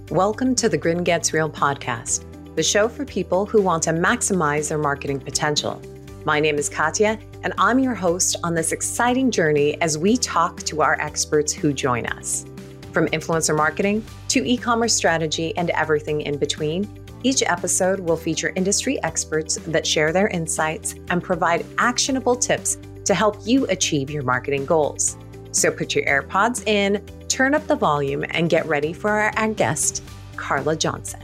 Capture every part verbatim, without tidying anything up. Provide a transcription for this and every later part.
Welcome to the Grin Gets Real podcast, the show for people who want to maximize their marketing potential. My name is Katya, and I'm your host on this exciting journey as we talk to our experts who join us. From influencer marketing to e-commerce strategy and everything in between, each episode will feature industry experts that share their insights and provide actionable tips to help you achieve your marketing goals. So put your AirPods in, turn up the volume, and get ready for our, our guest, Carla Johnson.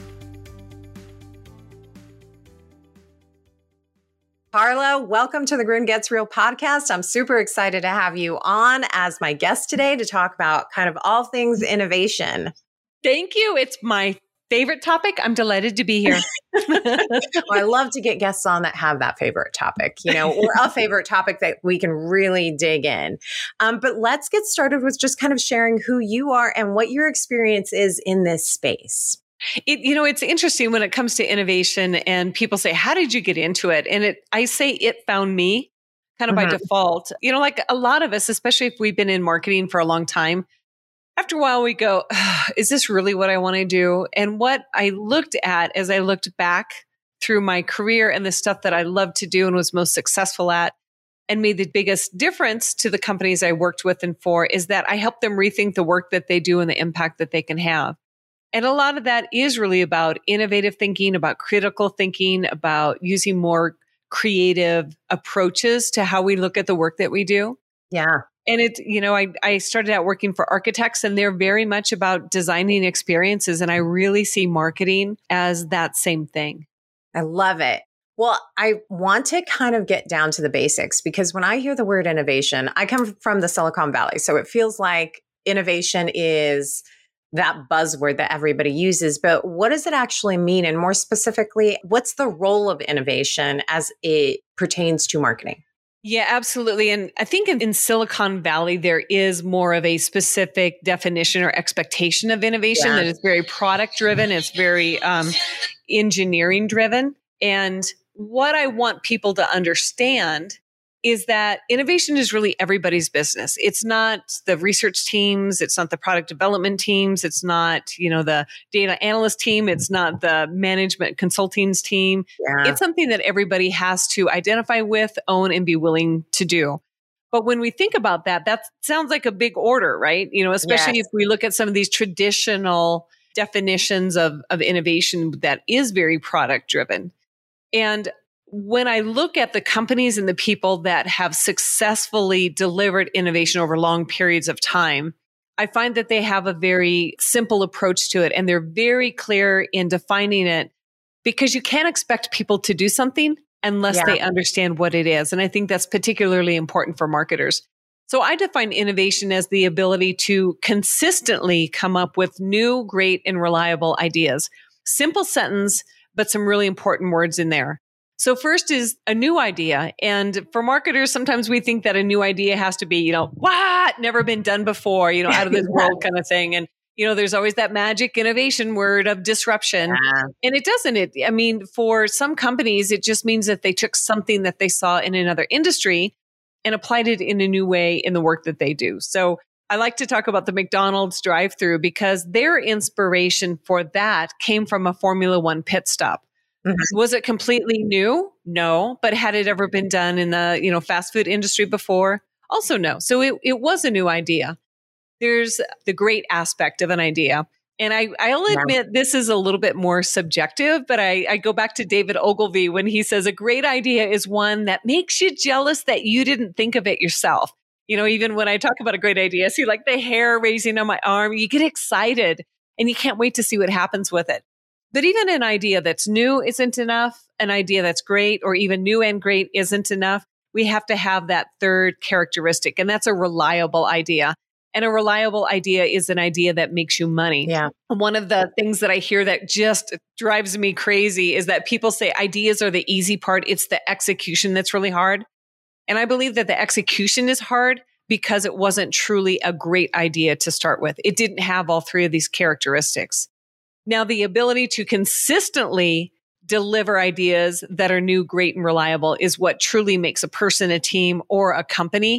Carla, welcome to the Grin Gets Real podcast. I'm super excited to have you on as my guest today to talk about kind of all things innovation. Thank you. It's my favorite topic. I'm delighted to be here. Well, I love to get guests on that have that favorite topic, you know, or a favorite topic that we can really dig in. Um, but let's get started with just kind of sharing who you are and what your experience is in this space. It, you know, it's interesting when it comes to innovation and people say, how did you get into it? And it, I say it found me kind of mm-hmm. by default. You know, like a lot of us, especially if we've been in marketing for a long time, after a while we go, is this really what I want to do? And what I looked at as I looked back through my career and the stuff that I loved to do and was most successful at and made the biggest difference to the companies I worked with and for is that I helped them rethink the work that they do and the impact that they can have. And a lot of that is really about innovative thinking, about critical thinking, about using more creative approaches to how we look at the work that we do. Yeah. And it, you know, I, I started out working for architects and they're very much about designing experiences. And I really see marketing as that same thing. I love it. Well, I want to kind of get down to the basics because when I hear the word innovation, I come from the Silicon Valley. So it feels like innovation is that buzzword that everybody uses. But what does it actually mean? And more specifically, what's the role of innovation as it pertains to marketing? Yeah, absolutely. And I think in, in Silicon Valley, there is more of a specific definition or expectation of innovation yeah. that is very product driven. It's very um, engineering driven. And what I want people to understand is that innovation is really everybody's business. It's not the research teams. It's not the product development teams. It's not, you know, the data analyst team. It's not the management consulting's team. Yeah. It's something that everybody has to identify with, own, and be willing to do. But when we think about that, that sounds like a big order, right? You know, especially yes. if we look at some of these traditional definitions of, of innovation that is very product driven. And when I look at the companies and the people that have successfully delivered innovation over long periods of time, I find that they have a very simple approach to it and they're very clear in defining it because you can't expect people to do something unless yeah. they understand what it is. And I think that's particularly important for marketers. So I define innovation as the ability to consistently come up with new, great, and reliable ideas. Simple sentence, but some really important words in there. So first is a new idea. And for marketers, sometimes we think that a new idea has to be, you know, what? Never been done before, you know, out of this world kind of thing. And, you know, there's always that magic innovation word of disruption. Yeah. And it doesn't. It, I mean, for some companies, it just means that they took something that they saw in another industry and applied it in a new way in the work that they do. So I like to talk about the McDonald's drive-through because their inspiration for that came from a Formula One pit stop. Mm-hmm. Was it completely new? No. But had it ever been done in the, you know, fast food industry before? Also no. So it, it was a new idea. There's the great aspect of an idea. And I, I'll admit yeah. this is a little bit more subjective, but I, I go back to David Ogilvy when he says a great idea is one that makes you jealous that you didn't think of it yourself. You know, even when I talk about a great idea, I see like the hair raising on my arm, you get excited and you can't wait to see what happens with it. But even an idea that's new isn't enough. An idea that's great or even new and great isn't enough. We have to have that third characteristic, and that's a reliable idea. And a reliable idea is an idea that makes you money. Yeah. One of the things that I hear that just drives me crazy is that people say ideas are the easy part. It's the execution that's really hard. And I believe that the execution is hard because it wasn't truly a great idea to start with. It didn't have all three of these characteristics. Now, the ability to consistently deliver ideas that are new, great, and reliable is what truly makes a person, a team, or a company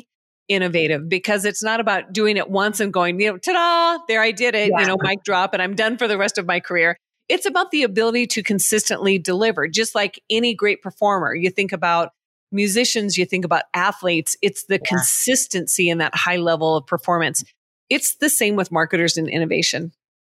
innovative, because it's not about doing it once and going, you know, ta-da, there I did it, yeah. you know, mic drop, and I'm done for the rest of my career. It's about the ability to consistently deliver, just like any great performer. You think about musicians, you think about athletes, it's the yeah. consistency in that high level of performance. It's the same with marketers and innovation.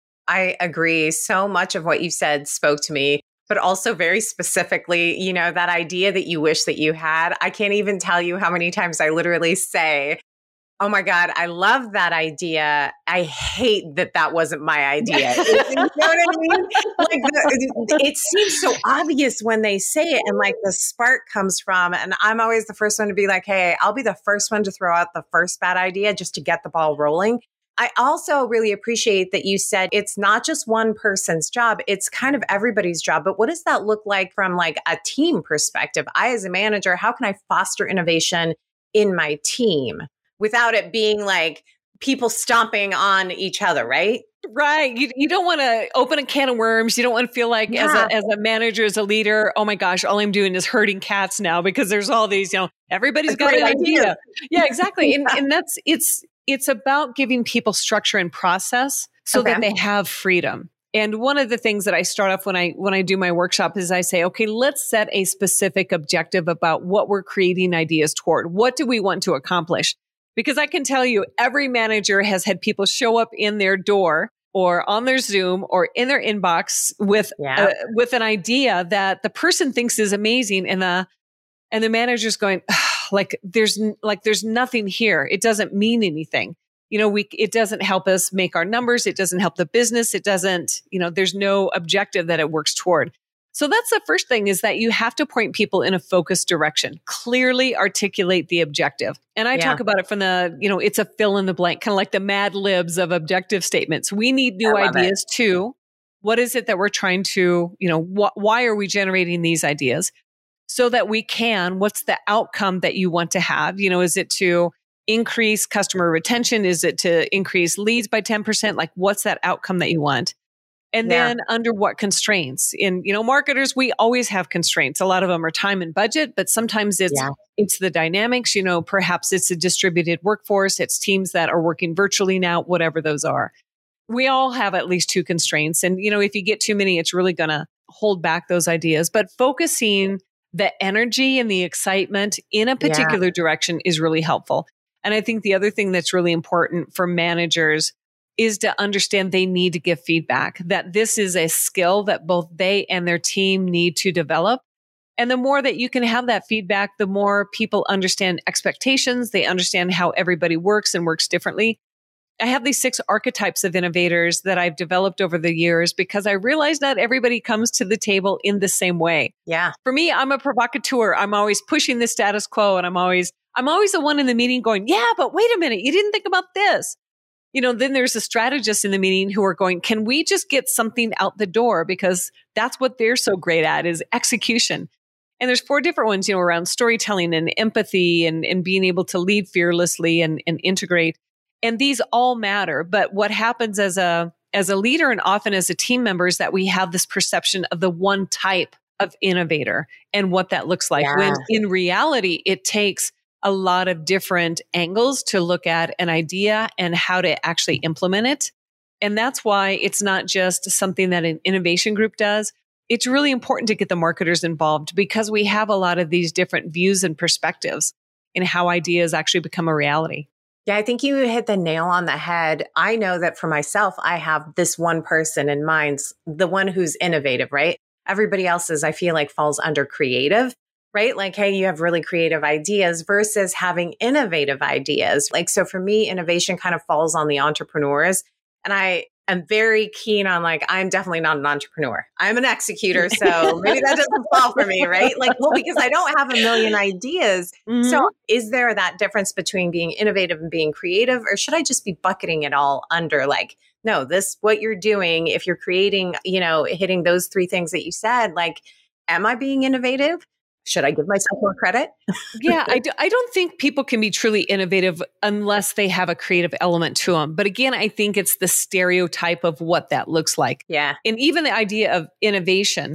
I agree. So much of what you said spoke to me, but also very specifically, you know, that idea that you wish that you had. I can't even tell you how many times I literally say, oh my God, I love that idea. I hate that that wasn't my idea. You know what I mean? Like the, it seems so obvious when they say it, and like the spark comes from, and I'm always the first one to be like, hey, I'll be the first one to throw out the first bad idea just to get the ball rolling. I also really appreciate that you said it's not just one person's job, it's kind of everybody's job. But what does that look like from like a team perspective? I, as a manager, how can I foster innovation in my team without it being like people stomping on each other, right? Right. You you don't want to open a can of worms. You don't want to feel like yeah. as a as a manager, as a leader, oh my gosh, all I'm doing is herding cats now because there's all these, you know, everybody's got an idea. idea. Yeah, exactly. yeah. And and that's it's it's about giving people structure and process so okay. that they have freedom. And one of the things that I start off when I when I do my workshop is I say, okay, let's set a specific objective about what we're creating ideas toward. What do we want to accomplish? Because I can tell you, every manager has had people show up in their door or on their Zoom or in their inbox with yeah. uh, with an idea that the person thinks is amazing, and the and the manager's going, like there's like there's nothing here. It doesn't mean anything. You know, we it doesn't help us make our numbers. It doesn't help the business. It doesn't. You know, there's no objective that it works toward. So that's the first thing, is that you have to point people in a focused direction, clearly articulate the objective. And I yeah. talk about it from the, you know, it's a fill in the blank, kind of like the Mad Libs of objective statements. We need new ideas it. too. What is it that we're trying to, you know, wh- why are we generating these ideas? So that we can, what's the outcome that you want to have? You know, is it to increase customer retention? Is it to increase leads by ten percent? Like, what's that outcome that you want? And yeah. then under what constraints? In, you know, marketers, we always have constraints. A lot of them are time and budget, but sometimes it's yeah. it's the dynamics. You know, perhaps it's a distributed workforce. It's teams that are working virtually now, whatever those are. We all have at least two constraints. And, you know, if you get too many, it's really going to hold back those ideas. But focusing the energy and the excitement in a particular yeah. direction is really helpful. And I think the other thing that's really important for managers is to understand they need to give feedback, that this is a skill that both they and their team need to develop. And the more that you can have that feedback, the more people understand expectations. They understand how everybody works and works differently. I have these six archetypes of innovators that I've developed over the years because I realize not everybody comes to the table in the same way. Yeah. For me, I'm a provocateur. I'm always pushing the status quo, and I'm always, I'm always the one in the meeting going, yeah, but wait a minute, you didn't think about this. You know, then there's a strategist in the meeting who are going, can we just get something out the door? Because that's what they're so great at, is execution. And there's four different ones, you know, around storytelling and empathy and, and being able to lead fearlessly and, and integrate. And these all matter. But what happens as a as a leader and often as a team member is that we have this perception of the one type of innovator and what that looks like. Yeah. When in reality, it takes a lot of different angles to look at an idea and how to actually implement it. And that's why it's not just something that an innovation group does. It's really important to get the marketers involved because we have a lot of these different views and perspectives in how ideas actually become a reality. Yeah, I think you hit the nail on the head. I know that for myself, I have this one person in mind, the one who's innovative, right? Everybody else's, I feel like, falls under creative. Right? Like, hey, you have really creative ideas versus having innovative ideas. Like, so for me, innovation kind of falls on the entrepreneurs. And I am very keen on like, I'm definitely not an entrepreneur. I'm an executor. So maybe that doesn't fall for me, right? Like, well, because I don't have a million ideas. Mm-hmm. So is there that difference between being innovative and being creative? Or should I just be bucketing it all under like, no, this, what you're doing, if you're creating, you know, hitting those three things that you said, like, am I being innovative? Should I give myself more credit? yeah, I, do, I don't think people can be truly innovative unless they have a creative element to them. But again, I think it's the stereotype of what that looks like. Yeah. And even the idea of innovation,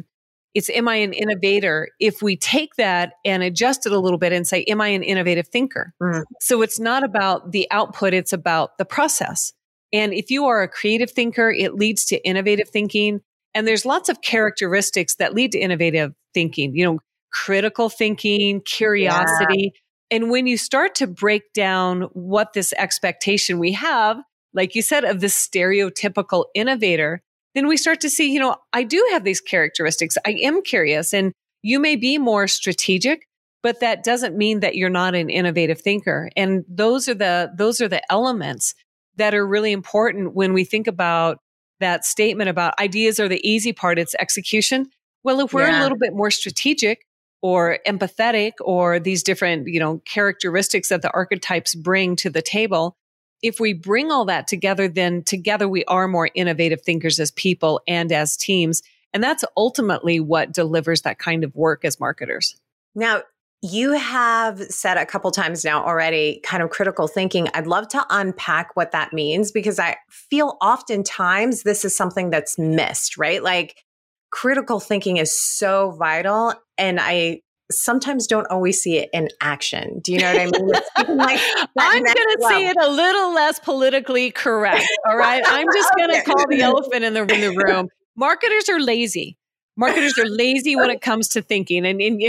It's, am I an innovator? If we take that and adjust it a little bit and say, am I an innovative thinker? Mm. So it's not about the output, it's about the process. And if you are a creative thinker, it leads to innovative thinking. And there's lots of characteristics that lead to innovative thinking, you know, critical thinking, curiosity. Yeah. And when you start to break down what this expectation we have, like you said, of the stereotypical innovator, then we start to see, you know, I do have these characteristics. I am curious, and you may be more strategic, but that doesn't mean that you're not an innovative thinker. And those are the, those are the elements that are really important when we think about that statement about ideas are the easy part, it's execution. Well, if we're yeah. a little bit more strategic or empathetic, or these different, you know, characteristics that the archetypes bring to the table, if we bring all that together, then together we are more innovative thinkers as people and as teams. And that's ultimately what delivers that kind of work as marketers. Now, you have said a couple times now already, kind of critical thinking. I'd love to unpack what that means, because I feel oftentimes this is something that's missed, right? Like, critical thinking is so vital, and I sometimes don't always see it in action. Do you know what I mean? It's like I'm going to say it a little less politically correct. All right. I'm just going to okay. call the elephant in the, in the room. Marketers are lazy. Marketers are lazy when it comes to thinking. And, and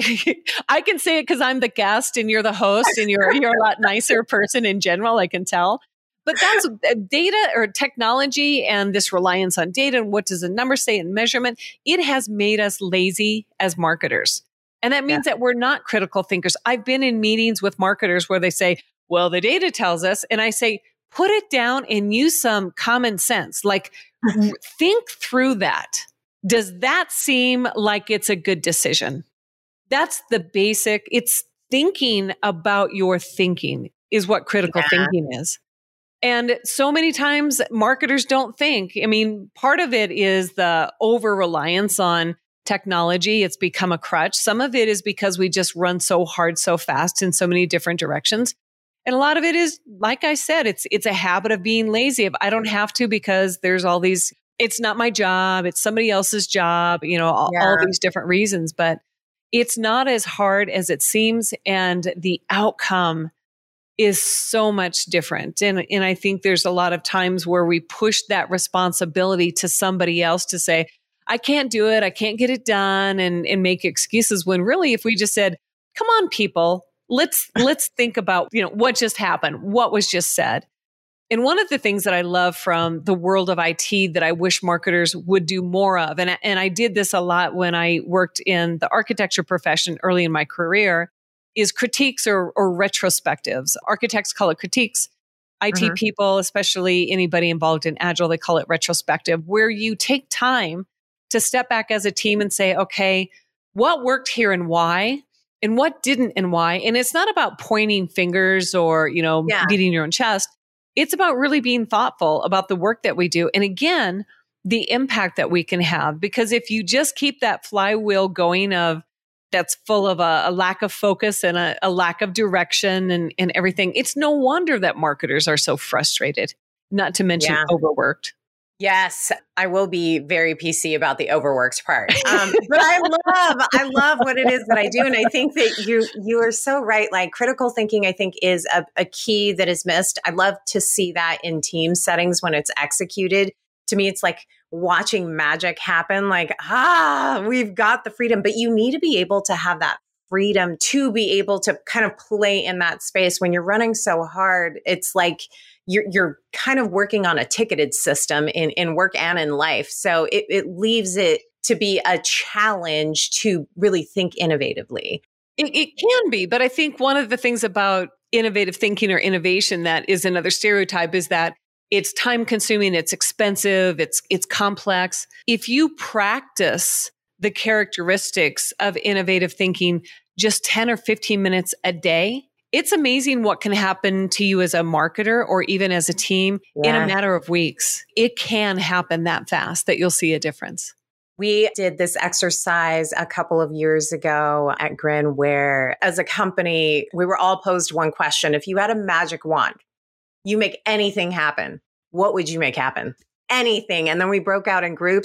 I can say it because I'm the guest and you're the host, and you're, you're a lot nicer person in general, I can tell. But that's data or technology, and this reliance on data, and what does the number say in measurement? It has made us lazy as marketers. And that means yeah. that we're not critical thinkers. I've been in meetings with marketers where they say, well, the data tells us. And I say, put it down and use some common sense. Like, think through that. Does that seem like it's a good decision? That's the basic. It's thinking about your thinking is what critical yeah. thinking is. And so many times marketers don't think. I mean, part of it is the over-reliance on technology. It's become a crutch. Some of it is because we just run so hard, so fast in so many different directions. And a lot of it is, like I said, it's it's a habit of being lazy. If I don't have to because there's all these, it's not my job, it's somebody else's job, you know, all, yeah. all these different reasons. But it's not as hard as it seems. And the outcome is so much different. And, and I think there's a lot of times where we push that responsibility to somebody else to say, I can't do it, I can't get it done, and, and make excuses, when really if we just said, come on, people, let's let's think about, you know, what just happened, what was just said. And one of the things that I love from the world of I T that I wish marketers would do more of, and, and I did this a lot when I worked in the architecture profession early in my career, is critiques or, or retrospectives. Architects call it critiques. I T mm-hmm. people, especially anybody involved in Agile, they call it retrospective, where you take time to step back as a team and say, okay, what worked here and why, and what didn't and why. And it's not about pointing fingers or, you know, yeah. beating your own chest. It's about really being thoughtful about the work that we do. And again, the impact that we can have. Because if you just keep that flywheel going of that's full of a, a lack of focus and a, a lack of direction and, and everything, it's no wonder that marketers are so frustrated, not to mention yeah. overworked. Yes, I will be very P C about the overworked part. Um, but I love, I love what it is that I do. And I think that you, you are so right. Like, critical thinking, I think, is a, a key that is missed. I love to see that in team settings when it's executed. To me, it's like watching magic happen. Like, ah, we've got the freedom, but you need to be able to have that freedom to be able to kind of play in that space. When you're running so hard, it's like, You're, you're kind of working on a ticketed system in, in work and in life. So it, it leaves it to be a challenge to really think innovatively. It, it can be, but I think one of the things about innovative thinking or innovation that is another stereotype is that it's time consuming, it's expensive, it's it's complex. If you practice the characteristics of innovative thinking just ten or fifteen minutes a day, it's amazing what can happen to you as a marketer or even as a team yeah. in a matter of weeks. It can happen that fast that you'll see a difference. We did this exercise a couple of years ago at Grin where, as a company, we were all posed one question. If you had a magic wand, you make anything happen, what would you make happen? Anything. And then we broke out in groups.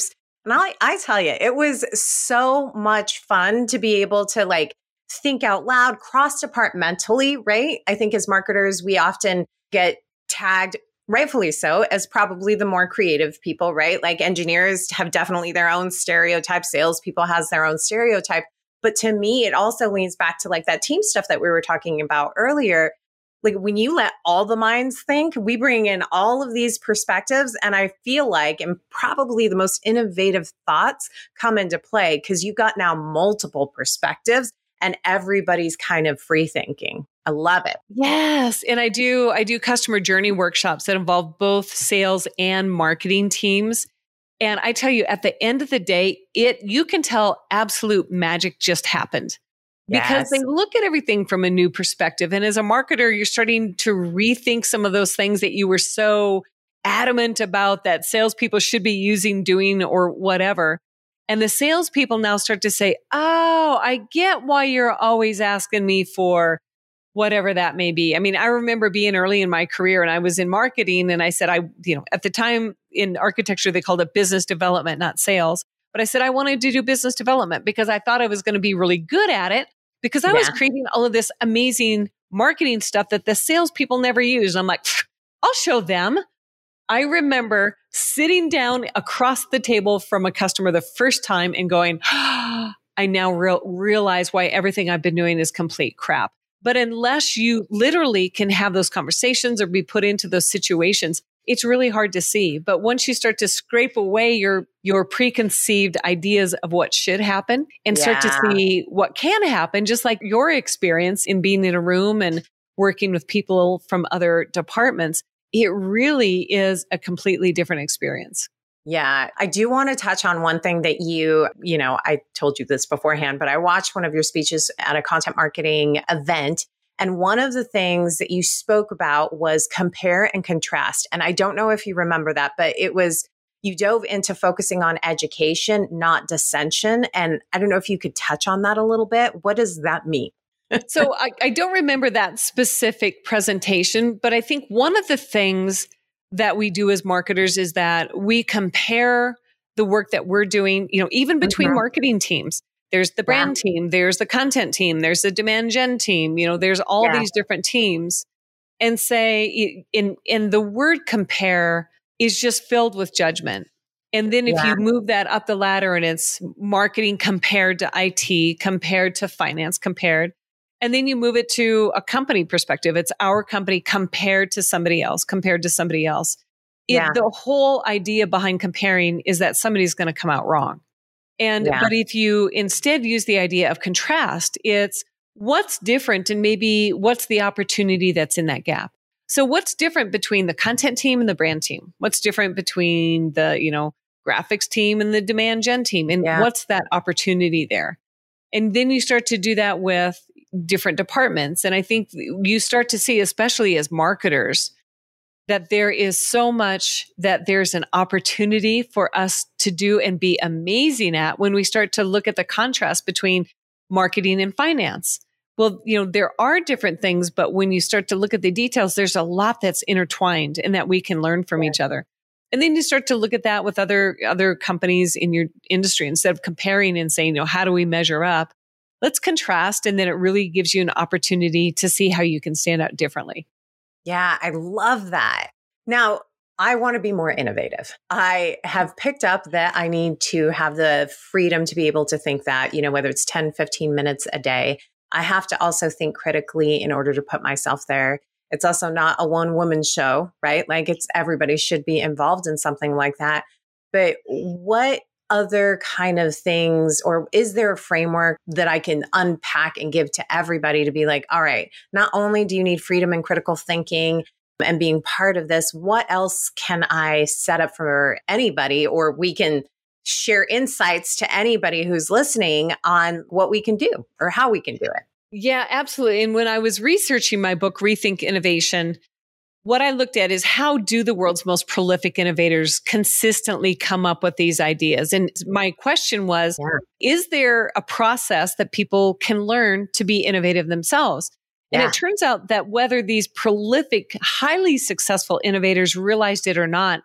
And I, I tell you, it was so much fun to be able to like think out loud, cross departmentally, right? I think as marketers, we often get tagged, rightfully so, as probably the more creative people, right? Like engineers have definitely their own stereotype, salespeople has their own stereotype. But to me, it also leans back to like that team stuff that we were talking about earlier. Like when you let all the minds think, we bring in all of these perspectives. And I feel like, and probably the most innovative thoughts come into play because you've got now multiple perspectives and everybody's kind of free thinking. I love it. Yes. And I do, I do customer journey workshops that involve both sales and marketing teams. And I tell you, at the end of the day, it, you can tell absolute magic just happened. Because yes. They look at everything from a new perspective. And as a marketer, you're starting to rethink some of those things that you were so adamant about that salespeople should be using, doing, or whatever. And the salespeople now start to say, oh, I get why you're always asking me for whatever that may be. I mean, I remember being early in my career and I was in marketing and I said, I, you know, at the time in architecture, they called it business development, not sales. But I said, I wanted to do business development because I thought I was going to be really good at it. Because I yeah. was creating all of this amazing marketing stuff that the salespeople never use. I'm like, I'll show them. I remember sitting down across the table from a customer the first time and going, oh, I now re- realize why everything I've been doing is complete crap. But unless you literally can have those conversations or be put into those situations, it's really hard to see. But once you start to scrape away your, your preconceived ideas of what should happen and yeah. start to see what can happen, just like your experience in being in a room and working with people from other departments, it really is a completely different experience. Yeah, I do want to touch on one thing that you, you know, I told you this beforehand, but I watched one of your speeches at a content marketing event. And one of the things that you spoke about was compare and contrast. And I don't know if you remember that, but it was, you dove into focusing on education, not dissension. And I don't know if you could touch on that a little bit. What does that mean? So I, I don't remember that specific presentation, but I think one of the things that we do as marketers is that we compare the work that we're doing, you know, even between mm-hmm. marketing teams. There's the brand yeah. team, there's the content team, there's the demand gen team, you know, there's all yeah. these different teams. And say in in the word compare is just filled with judgment. And then if yeah. you move that up the ladder and it's marketing compared to I T, compared to finance, compared, and then you move it to a company perspective. It's our company compared to somebody else, compared to somebody else. It, yeah. The whole idea behind comparing is that somebody's going to come out wrong. And, yeah. but if you instead use the idea of contrast, it's what's different and maybe what's the opportunity that's in that gap. So what's different between the content team and the brand team? What's different between the, you know, graphics team and the demand gen team? And yeah. what's that opportunity there? And then you start to do that with different departments. And I think you start to see, especially as marketers, that there is so much that there's an opportunity for us to do and be amazing at when we start to look at the contrast between marketing and finance. Well, you know, there are different things, but when you start to look at the details, there's a lot that's intertwined and that we can learn from yeah. each other. And then you start to look at that with other, other companies in your industry. Instead of comparing and saying, you know, how do we measure up? Let's contrast. And then it really gives you an opportunity to see how you can stand out differently. Yeah, I love that. Now, I want to be more innovative. I have picked up that I need to have the freedom to be able to think that, you know, whether it's ten, fifteen minutes a day, I have to also think critically in order to put myself there. It's also not a one woman show, right? Like it's everybody should be involved in something like that. But what other kind of things, or is there a framework that I can unpack and give to everybody to be like, all right, not only do you need freedom and critical thinking and being part of this, what else can I set up for anybody, or we can share insights to anybody who's listening on what we can do or how we can do it? Yeah, absolutely. And when I was researching my book, Rethink Innovation, what I looked at is how do the world's most prolific innovators consistently come up with these ideas? And my question was, yeah. is there a process that people can learn to be innovative themselves? And yeah. it turns out that whether these prolific, highly successful innovators realized it or not,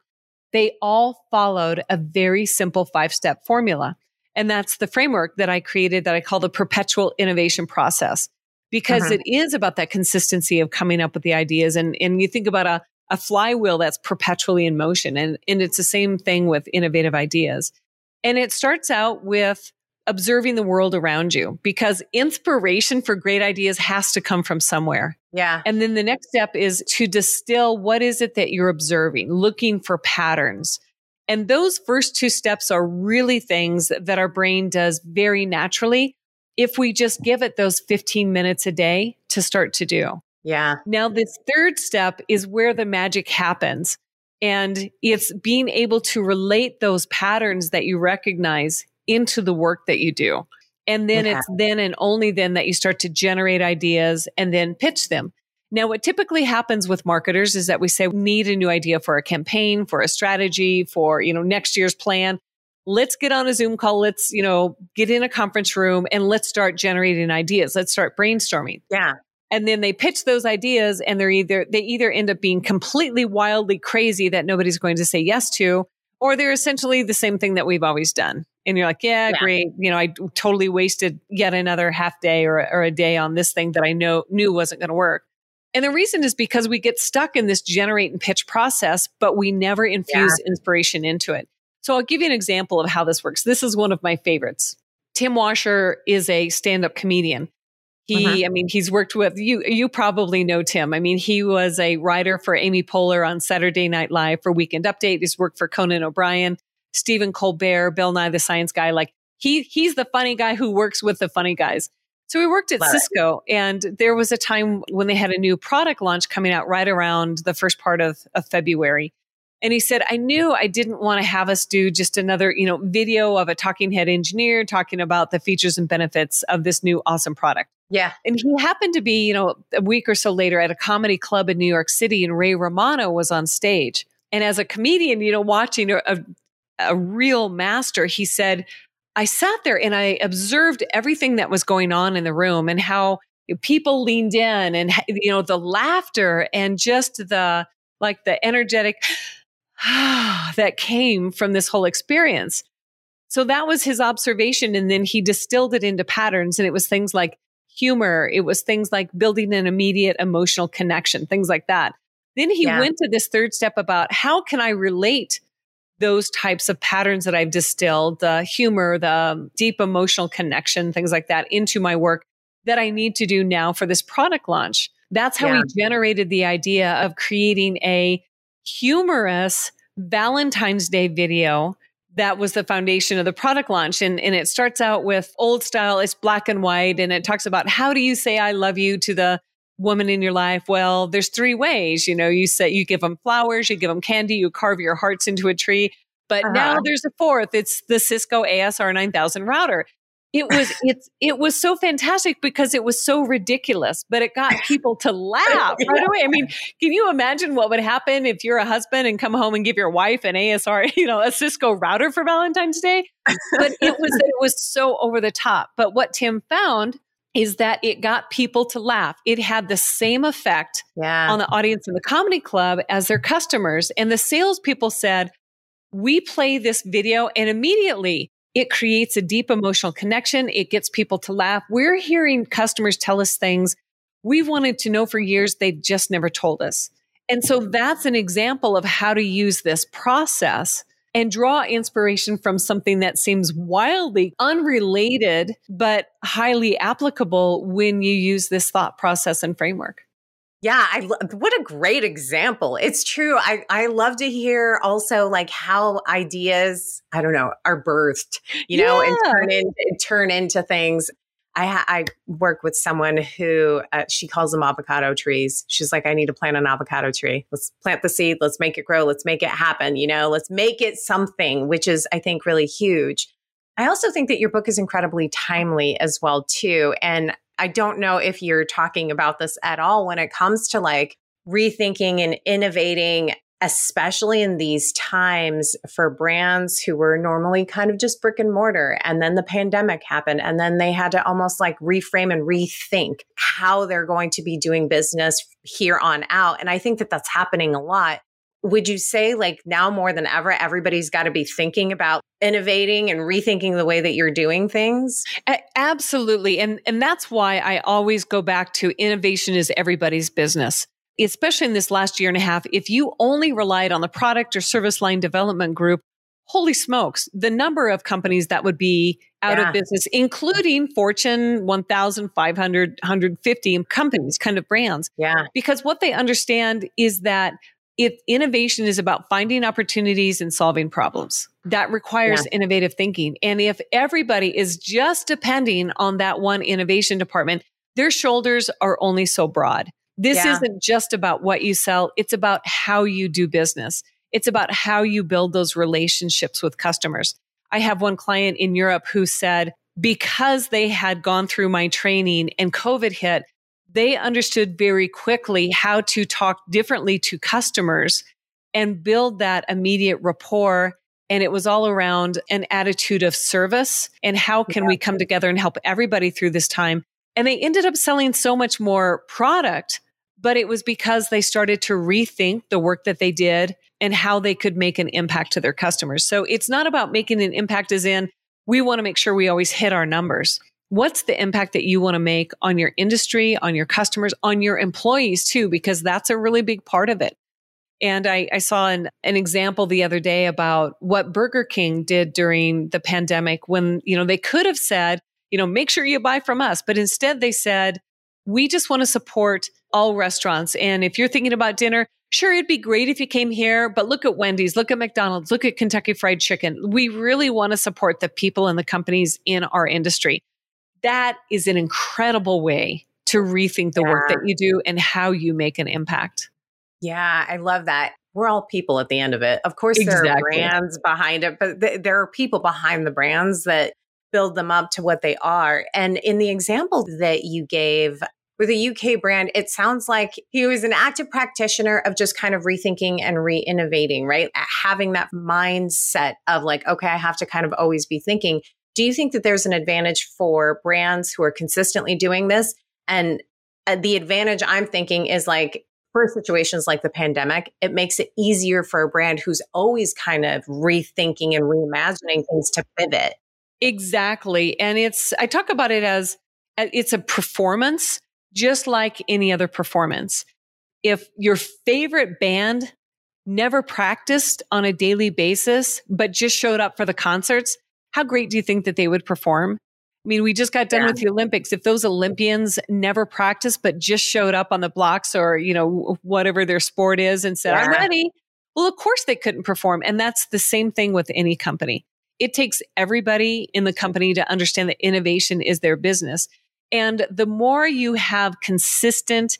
they all followed a very simple five-step formula. And that's the framework that I created that I call the perpetual innovation process, because Mhm. it is about that consistency of coming up with the ideas. And, and you think about a, a flywheel that's perpetually in motion. And, and it's the same thing with innovative ideas. And it starts out with observing the world around you, because inspiration for great ideas has to come from somewhere. Yeah. And then the next step is to distill what is it that you're observing, looking for patterns. And those first two steps are really things that our brain does very naturally if we just give it those fifteen minutes a day to start to do. Yeah. Now, this third step is where the magic happens. And it's being able to relate those patterns that you recognize into the work that you do. And then Yeah. it's then and only then that you start to generate ideas and then pitch them. Now, what typically happens with marketers is that we say, we need a new idea for a campaign, for a strategy, for, you know, next year's plan. Let's get on a Zoom call. Let's, you know, get in a conference room and let's start generating ideas. Let's start brainstorming. Yeah. And then they pitch those ideas and they're either, they either end up being completely wildly crazy that nobody's going to say yes to, or they're essentially the same thing that we've always done. And you're like, yeah, Yeah. great. You know, I totally wasted yet another half day or, or a day on this thing that I know knew wasn't going to work. And the reason is because we get stuck in this generate and pitch process, but we never infuse Yeah. inspiration into it. So I'll give you an example of how this works. This is one of my favorites. Tim Washer is a stand-up comedian. He, Mhm. I mean, he's worked with you. You probably know Tim. I mean, he was a writer for Amy Poehler on Saturday Night Live for Weekend Update. He's worked for Conan O'Brien, Stephen Colbert, Bill Nye the Science Guy. Like he, he's the funny guy who works with the funny guys. So he worked at Love it. Cisco, and there was a time when they had a new product launch coming out right around the first part of, of February. And he said, I knew I didn't want to have us do just another, you know, video of a talking head engineer talking about the features and benefits of this new awesome product. Yeah. And he happened to be, you know, a week or so later at a comedy club in New York City, and Ray Romano was on stage. And as a comedian, you know, watching a, a, a real master, he said, I sat there and I observed everything that was going on in the room and how people leaned in and, you know, the laughter and just the, like the energetic that came from this whole experience. So that was his observation. And then he distilled it into patterns. And it was things like humor. It was things like building an immediate emotional connection, things like that. Then he Yeah. went to this third step about how can I relate those types of patterns that I've distilled, the humor, the deep emotional connection, things like that, into my work that I need to do now for this product launch. That's how Yeah. he generated the idea of creating a humorous Valentine's Day video that was the foundation of the product launch. And, and it starts out with old style, it's black and white, and it talks about how do you say I love you to the woman in your life? Well, there's three ways. You know, you say you give them flowers, you give them candy, you carve your hearts into a tree. But Uh-huh. now there's a fourth. It's the Cisco A S R nine thousand router. It was it's it was so fantastic because it was so ridiculous, but it got people to laugh right away. I mean, can you imagine what would happen if you're a husband and come home and give your wife an A S R, you know, a Cisco router for Valentine's Day? But it was it was so over the top. But what Tim found is that it got people to laugh. It had the same effect Yeah. on the audience in the comedy club as their customers. And the salespeople said, we play this video and immediately it creates a deep emotional connection. It gets people to laugh. We're hearing customers tell us things we've wanted to know for years. They've just never told us. And so that's an example of how to use this process and draw inspiration from something that seems wildly unrelated, but highly applicable when you use this thought process and framework. Yeah, I lo- what a great example. It's true. I, I love to hear also like how ideas, I don't know, are birthed, you know, and Yeah. turn into turn into things. I ha- I work with someone who uh, she calls them avocado trees. She's like, I need to plant an avocado tree. Let's plant the seed. Let's make it grow. Let's make it happen. You know, let's make it something, which is, I think, really huge. I also think that your book is incredibly timely as well, too. And I don't know if you're talking about this at all when it comes to like rethinking and innovating, especially in these times for brands who were normally kind of just brick and mortar. And then the pandemic happened. And then they had to almost like reframe and rethink how they're going to be doing business here on out. And I think that that's happening a lot. would you say like now more than ever, everybody's got to be thinking about innovating and rethinking the way that you're doing things? A- absolutely. And, and that's why I always go back to innovation is everybody's business, especially in this last year and a half. If you only relied on the product or service line development group, holy smokes, the number of companies that would be out yeah. of business, including Fortune one thousand, five hundred, one hundred fifty companies, kind of brands. Yeah. Because what they understand is that if innovation is about finding opportunities and solving problems, that requires yeah. innovative thinking. And if everybody is just depending on that one innovation department, their shoulders are only so broad. This yeah. isn't just about what you sell. It's about how you do business. It's about how you build those relationships with customers. I have one client in Europe who said, because they had gone through my training and COVID hit, they understood very quickly how to talk differently to customers and build that immediate rapport. And it was all around an attitude of service and how can yeah. we come together and help everybody through this time. And they ended up selling so much more product, but it was because they started to rethink the work that they did and how they could make an impact to their customers. So it's not about making an impact as in, we want to make sure we always hit our numbers. What's the impact that you want to make on your industry, on your customers, on your employees too? Because that's a really big part of it. And I, I saw an, an example the other day about what Burger King did during the pandemic when, you know, they could have said, you know, make sure you buy from us. But instead they said, we just want to support all restaurants. And if you're thinking about dinner, sure, it'd be great if you came here, but look at Wendy's, look at McDonald's, look at Kentucky Fried Chicken. We really want to support the people and the companies in our industry. That is an incredible way to rethink the yeah. work that you do and how you make an impact. Yeah, I love that. We're all people at the end of it. Of course, exactly. there are brands behind it, but th- there are people behind the brands that build them up to what they are. And in the example that you gave with a U K brand, it sounds like he was an active practitioner of just kind of rethinking and re-innovating, right? Having that mindset of like, okay, I have to kind of always be thinking. Do you think that there's an advantage for brands who are consistently doing this? And uh, the advantage I'm thinking is like for situations like the pandemic, it makes it easier for a brand who's always kind of rethinking and reimagining things to pivot. Exactly. And it's, I talk about it as it's a performance, just like any other performance. If your favorite band never practiced on a daily basis, but just showed up for the concerts, how great do you think that they would perform? I mean, we just got done yeah. with the Olympics. If those Olympians never practiced, but just showed up on the blocks or, you know, whatever their sport is and said, yeah. I'm ready. Well, of course they couldn't perform. And that's the same thing with any company. It takes everybody in the company to understand that innovation is their business. And the more you have consistent,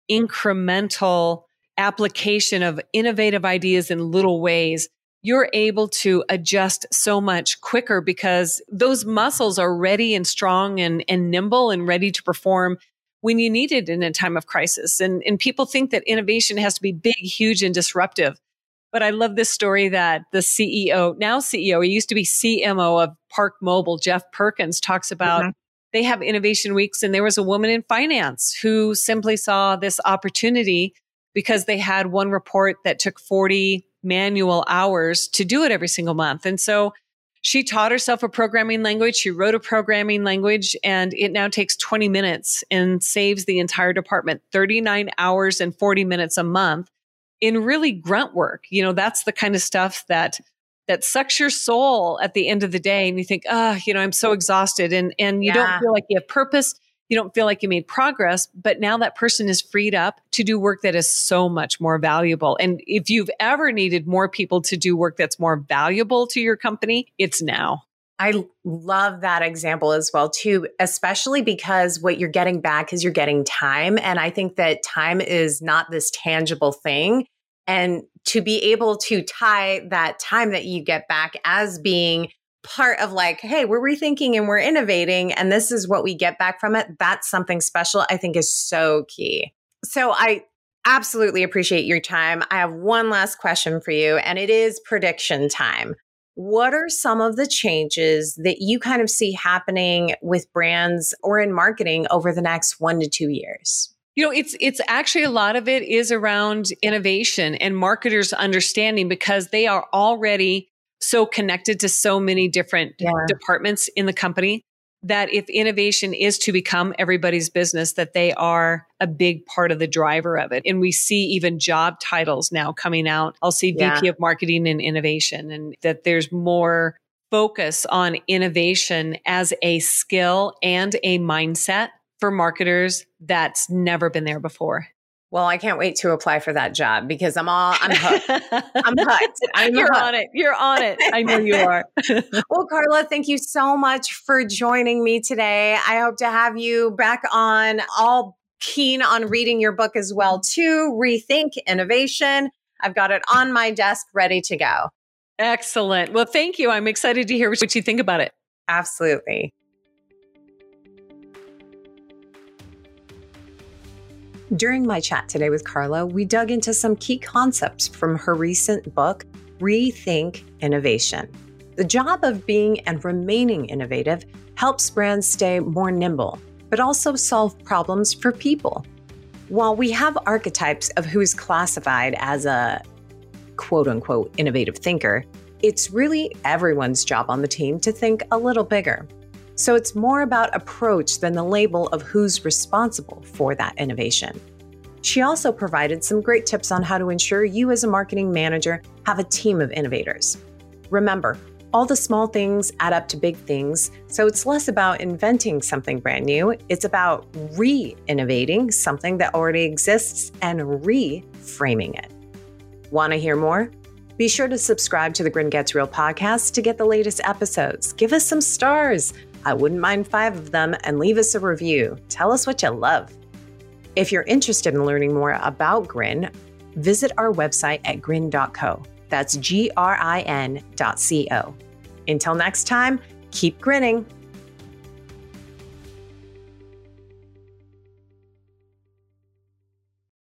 incremental application of innovative ideas in little ways, you're able to adjust so much quicker because those muscles are ready and strong and, and nimble and ready to perform when you need it in a time of crisis. And, and people think that innovation has to be big, huge, and disruptive. But I love this story that the C E O, now C E O, he used to be C M O of Park Mobile, Jeff Perkins, talks about mm-hmm. they have innovation weeks. And there was a woman in finance who simply saw this opportunity because they had one report that took forty manual hours to do it every single month. And so she taught herself a programming language. She wrote a programming language and it now takes twenty minutes and saves the entire department thirty-nine hours and forty minutes a month in really grunt work. You know, that's the kind of stuff that that sucks your soul at the end of the day. And you think, ah, oh, you know, I'm so exhausted. And, and you yeah. don't feel like you have purpose. You don't feel like you made progress, but now that person is freed up to do work that is so much more valuable. And if you've ever needed more people to do work that's more valuable to your company, it's now. I love that example as well, too, especially because what you're getting back is you're getting time. And I think that time is not this tangible thing. And to be able to tie that time that you get back as being part of like, hey, we're rethinking and we're innovating, and this is what we get back from it. That's something special, I think is so key. So I absolutely appreciate your time. I have one last question for you, and it is prediction time. What are some of the changes that you kind of see happening with brands or in marketing over the next one to two years? You know, it's it's actually a lot of it is around innovation and marketers understanding, because they are already so connected to so many different Yeah. departments in the company, that if innovation is to become everybody's business, that they are a big part of the driver of it. And we see even job titles now coming out. I'll see Yeah. V P of Marketing and Innovation, and that there's more focus on innovation as a skill and a mindset for marketers that's never been there before. Well, I can't wait to apply for that job because I'm all, I'm hooked. I'm hooked. I'm You're hooked. on it. You're on it. I know you are. Well, Carla, thank you so much for joining me today. I hope to have you back on. All keen on reading your book as well, too. Rethink Innovation. I've got it on my desk ready to go. Excellent. Well, thank you. I'm excited to hear what you think about it. Absolutely. During my chat today with Carla, we dug into some key concepts from her recent book, Rethink Innovation. The job of being and remaining innovative helps brands stay more nimble, but also solve problems for people. While we have archetypes of who's classified as a quote unquote innovative thinker, it's really everyone's job on the team to think a little bigger. So it's more about approach than the label of who's responsible for that innovation. She also provided some great tips on how to ensure you as a marketing manager have a team of innovators. Remember, all the small things add up to big things, so it's less about inventing something brand new. It's about re-innovating something that already exists and reframing it. Want to hear more? Be sure to subscribe to the Grin Gets Real podcast to get the latest episodes. Give us some stars. I wouldn't mind five of them, and leave us a review. Tell us what you love. If you're interested in learning more about Grin, visit our website at grin dot co. That's G R I N dot C O. Until next time, keep grinning.